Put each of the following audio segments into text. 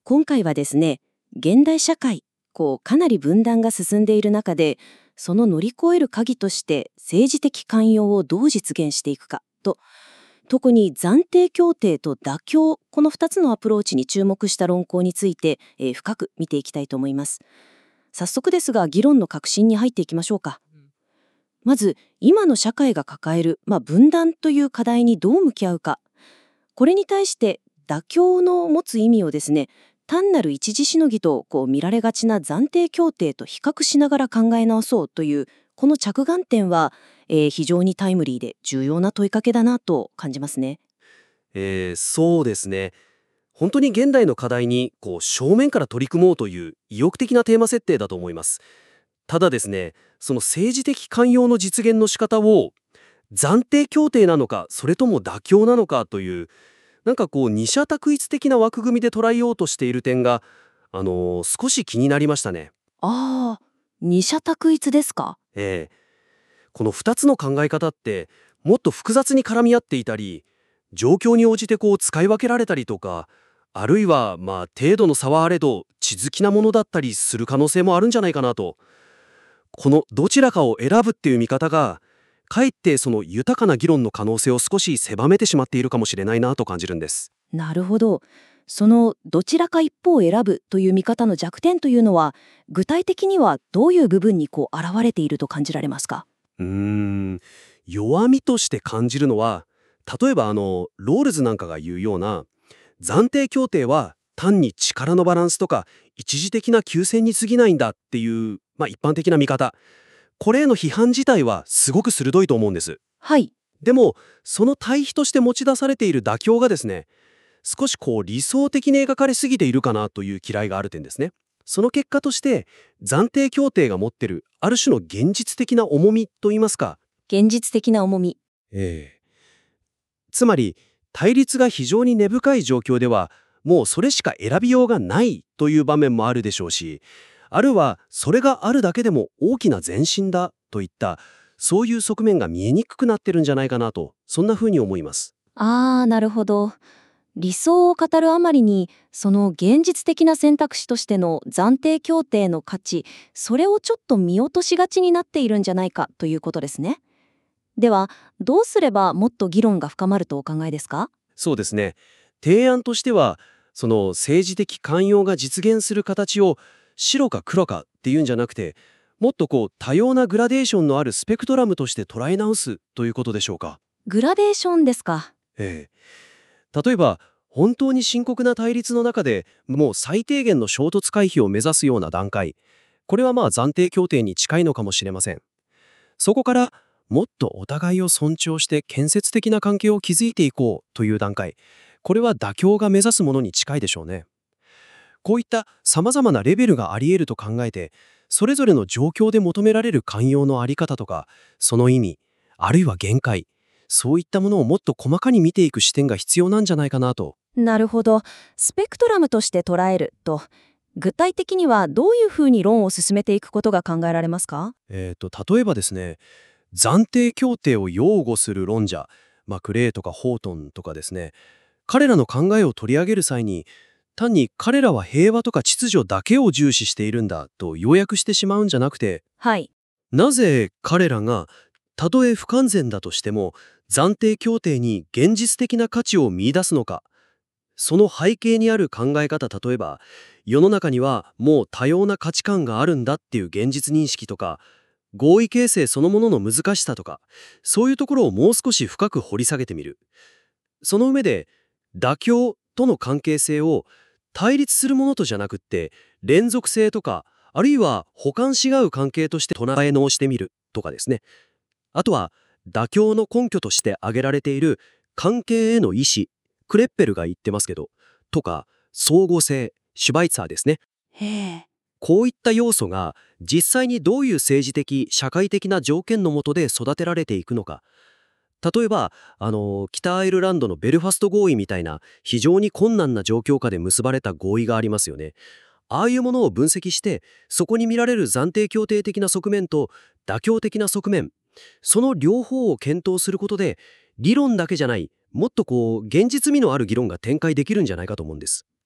今回はですね、現代社会、かなり分断が進んでいる中で、その乗り越える鍵として政治的寛容をどう実現していくかと、特に暫定協定と妥協、この2つのアプローチに注目した論考について、深く見ていきたいと思います。早速ですが、議論の核心に入っていきましょうか。まず、今の社会が抱える、分断という課題にどう向き合うか。これに対して妥協の持つ意味をですね、単なる一時しのぎと見られがちな暫定協定と比較しながら考え直そうというこの着眼点は、非常にタイムリーで重要な問いかけだなと感じますね。 そうですね。本当に現代の課題に正面から取り組もうという意欲的なテーマ設定だと思います。ただですね、その政治的寛容の実現の仕方を暫定協定なのかそれとも妥協なのかという二者択一的な枠組みで捉えようとしている点が、少し気になりましたね。 ああ、二者択一ですか。 この2つの考え方ってもっと複雑に絡み合っていたり、状況に応じて使い分けられたりとか、あるいは程度の差はあれど地続きなものだったりする可能性もあるんじゃないかなと。このどちらかを選ぶっていう見方がかえってその豊かな議論の可能性を少し狭めてしまっているかもしれないなと感じるんです。 なるほど。そのどちらか一方を選ぶという見方の弱点というのは、具体的にはどういう部分に現れていると感じられますか？ 弱みとして感じるのは、例えばロールズなんかが言うような暫定協定は単に力のバランスとか一時的な休戦に過ぎないんだっていう、一般的な見方。これへの批判自体はすごく鋭いと思うんです。 はい。 でもその対比として持ち出されている妥協がですね、少し理想的に描かれすぎているかなという嫌いがある点ですね。その結果として暫定協定が持ってるある種の現実的な重みといいますか、 現実的な重み。 つまり対立が非常に根深い状況ではもうそれしか選びようがないという場面もあるでしょうし、あるいはそれがあるだけでも大きな前進だといったそういう側面が見えにくくなってるんじゃないかなと、そんな風に思います。 なるほど。理想を語るあまりに、その現実的な選択肢としての暫定協定の価値、それをちょっと見落としがちになっているんじゃないかということですね。では、どうすればもっと議論が深まるとお考えですか？ そうですね。提案としては、その政治的寛容が実現する形を白か黒かっていうんじゃなくて、もっと多様なグラデーションのあるスペクトラムとして捉え直すということでしょうか。 グラデーションですか。 例えば、本当に深刻な対立の中でもう最低限の衝突回避を目指すような段階、これは暫定協定に近いのかもしれません。そこからもっとお互いを尊重して建設的な関係を築いていこうという段階、これは妥協が目指すものに近いでしょうね。こういった様々なレベルがあり得ると考えて、それぞれの状況で求められる寛容のあり方とか、その意味、あるいは限界、そういったものをもっと細かに見ていく視点が必要なんじゃないかなと。 なるほど。スペクトラムとして捉えると、具体的にはどういうふうに論を進めていくことが考えられますか？ 例えばですね、暫定協定を擁護する論者、クレイとかホートンとかですね、彼らの考えを取り上げる際に、単に彼らは平和とか秩序だけを重視しているんだと要約してしまうんじゃなくて、 はい。 なぜ彼らがたとえ不完全だとしても暫定協定に現実的な価値を見出すのか、その背景にある考え方、例えば世の中にはもう多様な価値観があるんだっていう現実認識とか、合意形成そのものの難しさとか、そういうところをもう少し深く掘り下げてみる。その上で妥協との関係性を対立するものとじゃなくって連続性とか、あるいは補完し合う関係として捉え直してみるとかですね。あとは妥協の根拠として挙げられている関係への意思、クレッペルが言ってますけど、とか相互性、シュバイツァーですね。 へえ。 こういった要素が実際にどういう政治的、社会的な条件の下で育てられていくのか。例えば、北アイルランドのベルファスト合意みたいな非常に困難な状況下で結ばれた合意がありますよね。ああいうものを分析して、そこに見られる暫定協定的な側面と妥協的な側面、その両方を検討することで、理論だけじゃない、もっと現実味のある議論が展開できるんじゃないかと思うんです。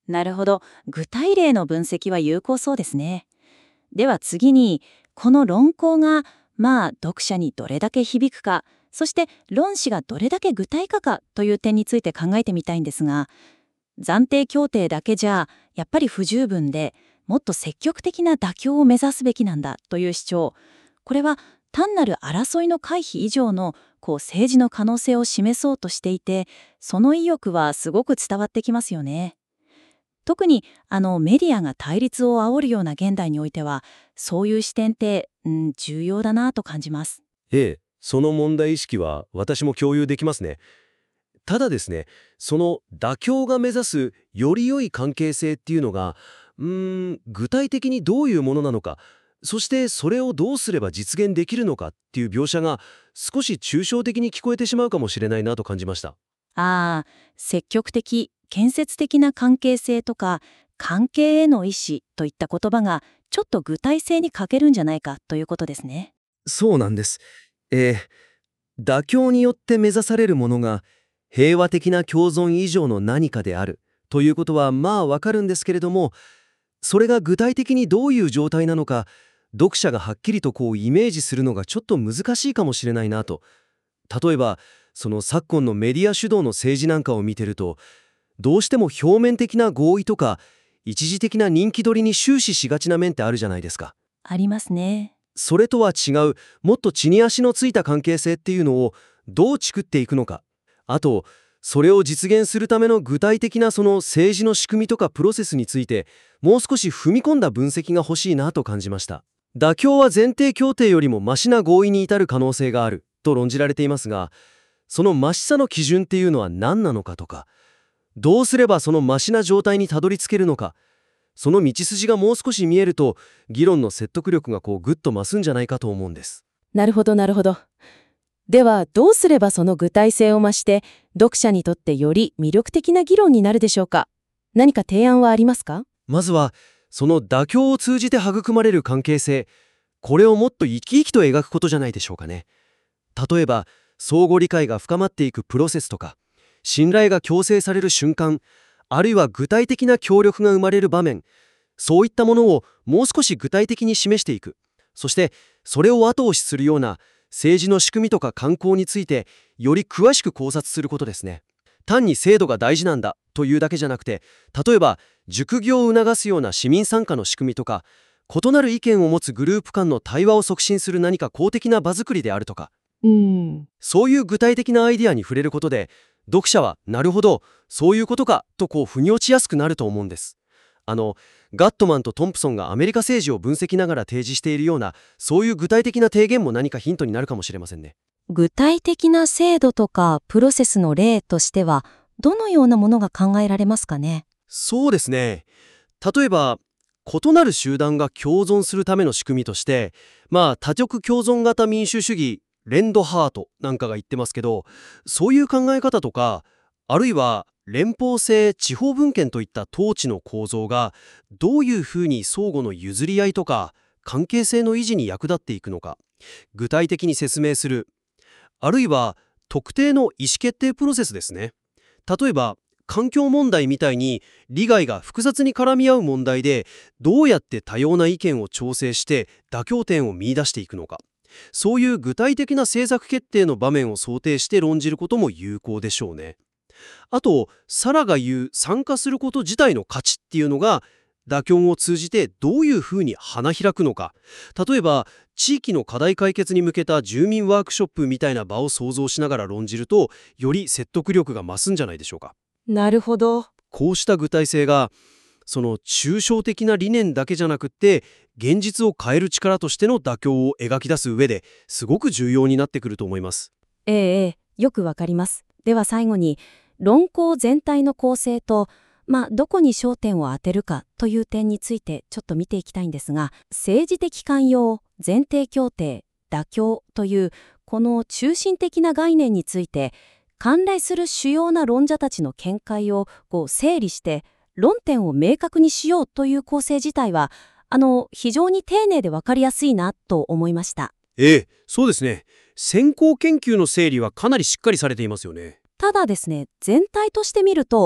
なるほど。具体例の分析は有効そうですね。では次に、この論考が、読者にどれだけ響くか、そして論旨がどれだけ具体化かという点について考えてみたいんですが、暫定協定だけじゃやっぱり不十分で、もっと積極的な妥協を目指すべきなんだという主張、これは単なる争いの回避以上の政治の可能性を示そうとしていて、その意欲はすごく伝わってきますよね。特にメディアが対立を煽るような現代においては、そういう視点って、重要だなと感じます。 ええ、その問題意識は私も共有できますね。ただですね、その妥協が目指すより良い関係性っていうのが、具体的にどういうものなのか、そしてそれをどうすれば実現できるのかっていう描写が少し抽象的に聞こえてしまうかもしれないなと感じました。 積極的、建設的な関係性とか、関係への意思といった言葉がちょっと具体性に欠けるんじゃないかということですね。 そうなんです。妥協によって目指されるものが平和的な共存以上の何かであるということはわかるんですけれども、それが具体的にどういう状態なのか、読者がはっきりとイメージするのがちょっと難しいかもしれないなと。例えば、その昨今のメディア主導の政治なんかを見てると、どうしても表面的な合意とか、一時的な人気取りに終始しがちな面ってあるじゃないですか。 ありますね。 それとは違う、もっと地に足のついた関係性っていうのをどう作っていくのか。あと、それを実現するための具体的なその政治の仕組みとかプロセスについて、もう少し踏み込んだ分析が欲しいなと感じました。妥協は前提協定よりもマシな合意に至る可能性があると論じられていますが、そのマシさの基準っていうのは何なのかとか、どうすればそのマシな状態にたどり着けるのか、その道筋がもう少し見えると、議論の説得力がぐっと増すんじゃないかと思うんです。 なるほどなるほど。ではどうすればその具体性を増して読者にとってより魅力的な議論になるでしょうか。何か提案はありますか？ まずはその妥協を通じて育まれる関係性、これをもっと生き生きと描くことじゃないでしょうかね。例えば相互理解が深まっていくプロセスとか、信頼が強制される瞬間、あるいは具体的な協力が生まれる場面、そういったものをもう少し具体的に示していく。そしてそれを後押しするような政治の仕組みとか慣行についてより詳しく考察することですね。単に制度が大事なんだというだけじゃなくて、例えば熟業を促すような市民参加の仕組みとか、異なる意見を持つグループ間の対話を促進する何か公的な場作りであるとか、そういう具体的なアイデアに触れることで、読者はなるほどそういうことかと腑に落ちやすくなると思うんです。ガットマンとトンプソンがアメリカ政治を分析ながら提示しているような、そういう具体的な提言も何かヒントになるかもしれませんね。 具体的な制度とかプロセスの例としては、どのようなものが考えられますかね。 そうですね。例えば異なる集団が共存するための仕組みとして、多極共存型民主主義レンドハートなんかが言ってますけど、そういう考え方とか、あるいは連邦制地方分権といった統治の構造がどういうふうに相互の譲り合いとか関係性の維持に役立っていくのか、具体的に説明する。あるいは特定の意思決定プロセスですね。例えば環境問題みたいに利害が複雑に絡み合う問題で、どうやって多様な意見を調整して妥協点を見出していくのか、そういう具体的な政策決定の場面を想定して論じることも有効でしょうね。あとサラが言う参加すること自体の価値っていうのが、妥協を通じてどういうふうに花開くのか、例えば地域の課題解決に向けた住民ワークショップみたいな場を想像しながら論じると、より説得力が増すんじゃないでしょうか。 なるほど。 こうした具体性が、その抽象的な理念だけじゃなくって、現実を変える力としての妥協を描き出す上ですごく重要になってくると思います。 よくわかります。では最後に、論考全体の構成と、どこに焦点を当てるかという点についてちょっと見ていきたいんですが、政治的寛容、前提協定、妥協というこの中心的な概念について、関連する主要な論者たちの見解を整理して論点を明確にしようという構成自体は非常に丁寧で分かりやすいなと思いました。 そうですね。先行研究の整理はかなりしっかりされていますよね。 ただですね、全体として見ると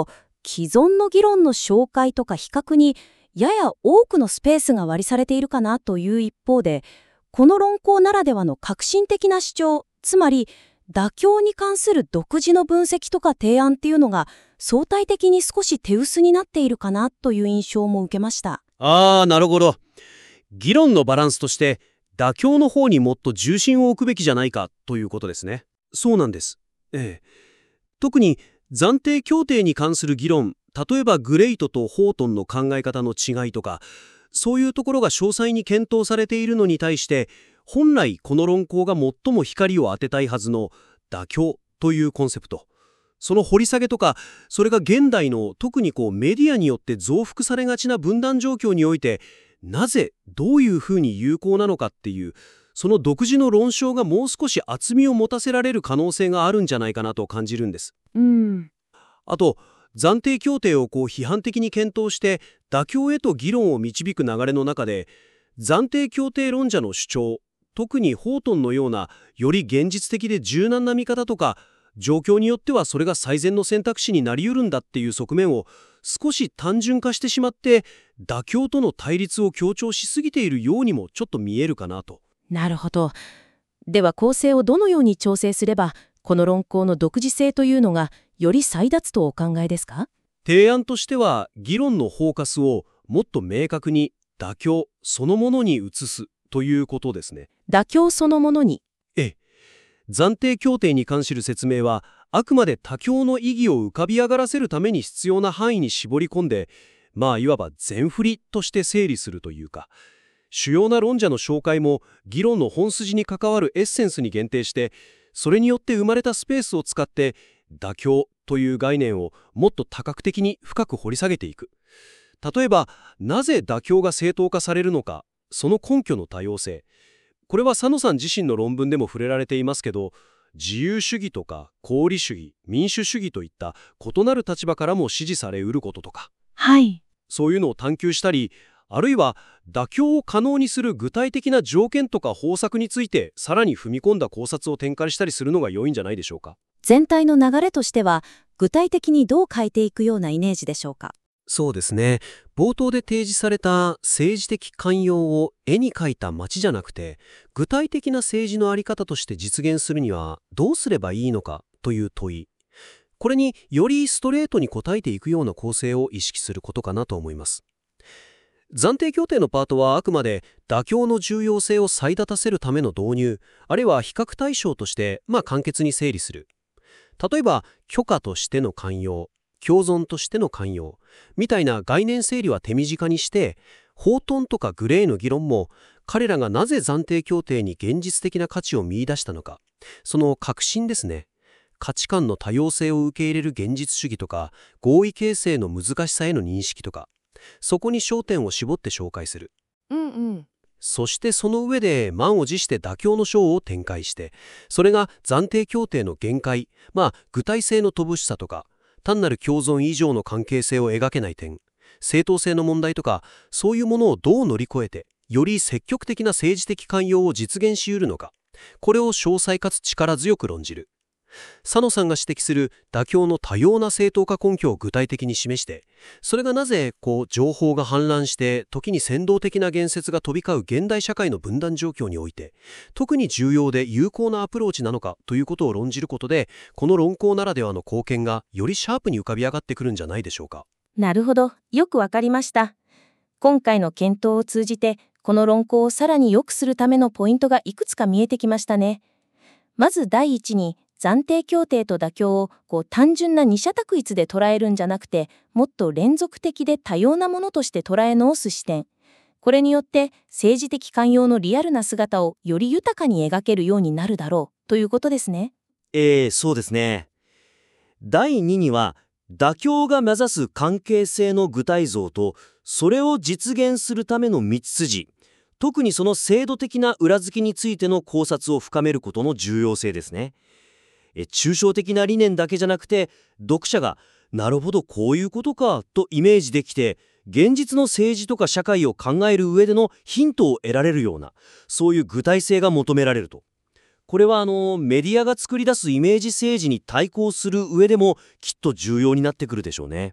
既存の議論の紹介とか比較にやや多くのスペースが割りされているかなという一方で、この論考ならではの革新的な主張、つまり妥協に関する独自の分析とか提案っていうのが相対的に少し手薄になっているかなという印象も受けました。 なるほど。議論のバランスとして妥協の方にもっと重心を置くべきじゃないかということですね。そうなんです。特に暫定協定に関する議論、例えばグレイトとホートンの考え方の違いとか、そういうところが詳細に検討されているのに対して、本来この論考が最も光を当てたいはずの妥協というコンセプト、その掘り下げとか、それが現代の特にメディアによって増幅されがちな分断状況において、なぜどういうふうに有効なのかっていう、その独自の論証がもう少し厚みを持たせられる可能性があるんじゃないかなと感じるんです。あと、暫定協定を批判的に検討して妥協へと議論を導く流れの中で、暫定協定論者の主張、特にホートンのようなより現実的で柔軟な見方とか、状況によってはそれが最善の選択肢になり得るんだっていう側面を少し単純化してしまって、妥協との対立を強調しすぎているようにもちょっと見えるかなと。 なるほど。では構成をどのように調整すれば、この論考の独自性というのがより際立つとお考えですか？ 提案としては、議論のフォーカスをもっと明確に妥協そのものに移すということですね。 妥協そのものに。 暫定協定に関する説明は、あくまで妥協の意義を浮かび上がらせるために必要な範囲に絞り込んで、いわば全振りとして整理するというか、主要な論者の紹介も議論の本筋に関わるエッセンスに限定して、それによって生まれたスペースを使って妥協という概念をもっと多角的に深く掘り下げていく。例えば、なぜ妥協が正当化されるのか、その根拠の多様性。これは佐野さん自身の論文でも触れられていますけど、自由主義とか功利主義、民主主義といった異なる立場からも支持されうることとか、そういうのを探求したり、あるいは妥協を可能にする具体的な条件とか方策についてさらに踏み込んだ考察を展開したりするのが良いんじゃないでしょうか。 全体の流れとしては、具体的にどう変えていくようなイメージでしょうか？ そうですね。冒頭で提示された政治的寛容を絵に描いた街じゃなくて、具体的な政治の在り方として実現するにはどうすればいいのかという問い。これによりストレートに答えていくような構成を意識することかなと思います。暫定協定のパートはあくまで妥協の重要性を際立たせるための導入、あるいは比較対象として簡潔に整理する。例えば、許可としての寛容、共存としての寛容みたいな概念整理は手短にして、ホートンとかグレーの議論も彼らがなぜ暫定協定に現実的な価値を見出したのか、その核心ですね。価値観の多様性を受け入れる現実主義とか、合意形成の難しさへの認識とか、そこに焦点を絞って紹介する。そしてその上で満を持して妥協の章を展開して、それが暫定協定の限界、具体性の乏しさとか、単なる共存以上の関係性を描けない点、正当性の問題とか、そういうものをどう乗り越えて、より積極的な政治的寛容を実現し得るのか、これを詳細かつ力強く論じる。佐野さんが指摘する妥協の多様な正当化根拠を具体的に示して、それがなぜ情報が氾濫して時に扇動的な言説が飛び交う現代社会の分断状況において特に重要で有効なアプローチなのかということを論じることで、この論考ならではの貢献がよりシャープに浮かび上がってくるんじゃないでしょうか。 なるほど、よくわかりました。今回の検討を通じてこの論考をさらに良くするためのポイントがいくつか見えてきましたね。まず第一に、暫定協定と妥協を単純な二者択一で捉えるんじゃなくて、もっと連続的で多様なものとして捉え直す視点。これによって政治的寛容のリアルな姿をより豊かに描けるようになるだろうということですね。 そうですね。第2には、妥協が目指す関係性の具体像と、それを実現するための道筋、特にその制度的な裏付けについての考察を深めることの重要性ですね。抽象的な理念だけじゃなくて、読者がなるほどこういうことかとイメージできて、現実の政治とか社会を考える上でのヒントを得られるような、そういう具体性が求められると。これはメディアが作り出すイメージ政治に対抗する上でもきっと重要になってくるでしょうね。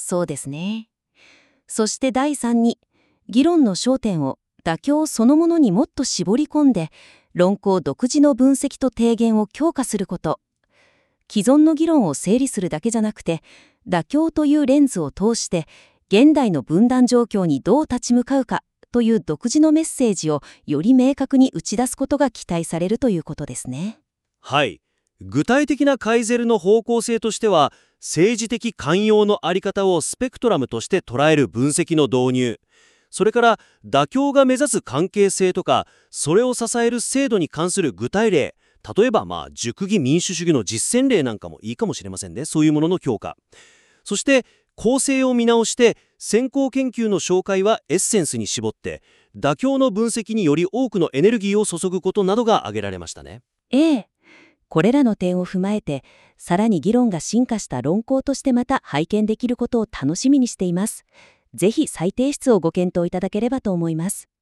そうですね。そして第3に、議論の焦点を妥協そのものにもっと絞り込んで、論考独自の分析と提言を強化すること。既存の議論を整理するだけじゃなくて、妥協というレンズを通して、現代の分断状況にどう立ち向かうかという独自のメッセージをより明確に打ち出すことが期待されるということですね。 はい。具体的なカイゼルの方向性としては、政治的寛容のあり方をスペクトラムとして捉える分析の導入、それから妥協が目指す関係性とか、それを支える制度に関する具体例、例えば熟議民主主義の実践例なんかもいいかもしれませんね。そういうものの強化。そして構成を見直して先行研究の紹介はエッセンスに絞って妥協の分析により多くのエネルギーを注ぐことなどが挙げられましたね。 ええ。これらの点を踏まえて、さらに議論が進化した論考としてまた拝見できることを楽しみにしています。ぜひ再提出をご検討いただければと思います。